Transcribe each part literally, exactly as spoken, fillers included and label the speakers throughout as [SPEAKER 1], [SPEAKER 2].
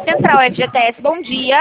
[SPEAKER 1] Central F G T S, bom dia.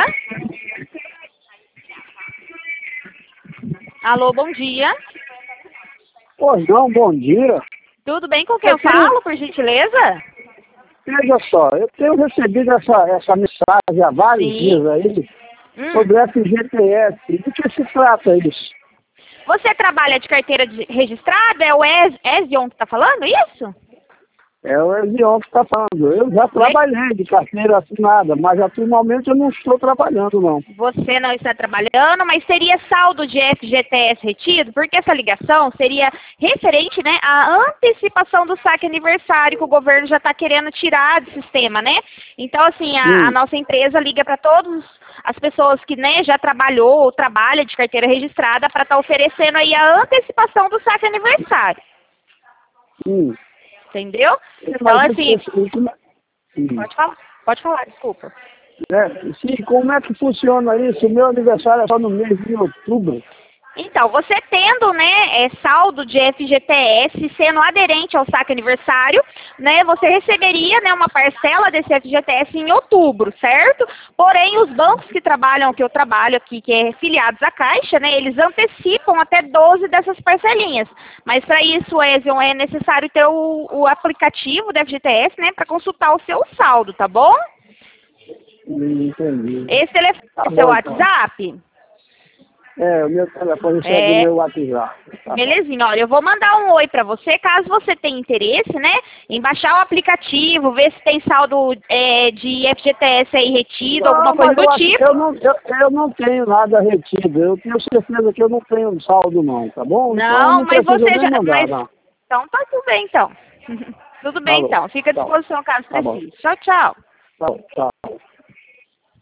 [SPEAKER 1] Alô, bom dia.
[SPEAKER 2] Pois não, bom dia.
[SPEAKER 1] Tudo bem com quem eu
[SPEAKER 2] Eu tenho-
[SPEAKER 1] falo, por gentileza?
[SPEAKER 2] Veja só, eu tenho recebido essa, essa mensagem há vários
[SPEAKER 1] Sim.
[SPEAKER 2] dias aí
[SPEAKER 1] Hum.
[SPEAKER 2] sobre F G T S. Do que se trata isso?
[SPEAKER 1] Você trabalha de carteira de- registrada? É o Ez- Ezion que está falando, isso?
[SPEAKER 2] É o Ezion que está falando. Eu já trabalhei de carteira assinada, mas atualmente eu não estou trabalhando, não.
[SPEAKER 1] Você não está trabalhando, mas seria saldo de F G T S retido? Porque essa ligação seria referente, né, à antecipação do saque aniversário que o governo já está querendo tirar do sistema, né? Então, assim, a, a
[SPEAKER 2] Hum.
[SPEAKER 1] nossa empresa liga para todas as pessoas que, né, já trabalhou ou trabalha de carteira registrada para estar oferecendo aí a antecipação do saque aniversário.
[SPEAKER 2] Hum.
[SPEAKER 1] Entendeu? Então,
[SPEAKER 2] Mas
[SPEAKER 1] assim,
[SPEAKER 2] isso- isso- hum.
[SPEAKER 1] pode falar, pode falar, desculpa.
[SPEAKER 2] É, sim, como é que funciona isso? O meu aniversário é só no mês de outubro.
[SPEAKER 1] Então, você tendo, né, é, saldo de F G T S, sendo aderente ao saque aniversário, né, você receberia, né, uma parcela desse F G T S em outubro, certo? Porém, os bancos que trabalham, que eu trabalho aqui, que é filiados à Caixa, né, eles antecipam até doze dessas parcelinhas. Mas para isso, Ezion, é necessário ter o, o aplicativo do F G T S, né, para consultar o seu saldo, tá bom?
[SPEAKER 2] Hum, entendi.
[SPEAKER 1] Esse telefone
[SPEAKER 2] Tá
[SPEAKER 1] é o seu
[SPEAKER 2] bom, então.
[SPEAKER 1] WhatsApp?
[SPEAKER 2] É, o meu telefone é
[SPEAKER 1] É.
[SPEAKER 2] do meu WhatsApp. Tá bom.
[SPEAKER 1] Belezinha, olha, eu vou mandar um oi pra você, caso você tenha interesse, né, em baixar o aplicativo, ver se tem saldo é, de F G T S aí retido, alguma
[SPEAKER 2] Não,
[SPEAKER 1] coisa
[SPEAKER 2] mas
[SPEAKER 1] do
[SPEAKER 2] eu, acho-
[SPEAKER 1] tipo.
[SPEAKER 2] eu, não, eu, eu não tenho nada retido. Eu tenho certeza que eu não tenho saldo, não, tá bom? Então
[SPEAKER 1] Não,
[SPEAKER 2] não
[SPEAKER 1] mas
[SPEAKER 2] precisa
[SPEAKER 1] você
[SPEAKER 2] nem
[SPEAKER 1] já...
[SPEAKER 2] mandar,
[SPEAKER 1] Mas,
[SPEAKER 2] não.
[SPEAKER 1] então tá tudo bem, então. Tudo bem,
[SPEAKER 2] Falou.
[SPEAKER 1] então. Fica à
[SPEAKER 2] Tchau.
[SPEAKER 1] disposição caso
[SPEAKER 2] Tá bom.
[SPEAKER 1] precise. Tchau, tchau.
[SPEAKER 2] Tchau, tchau.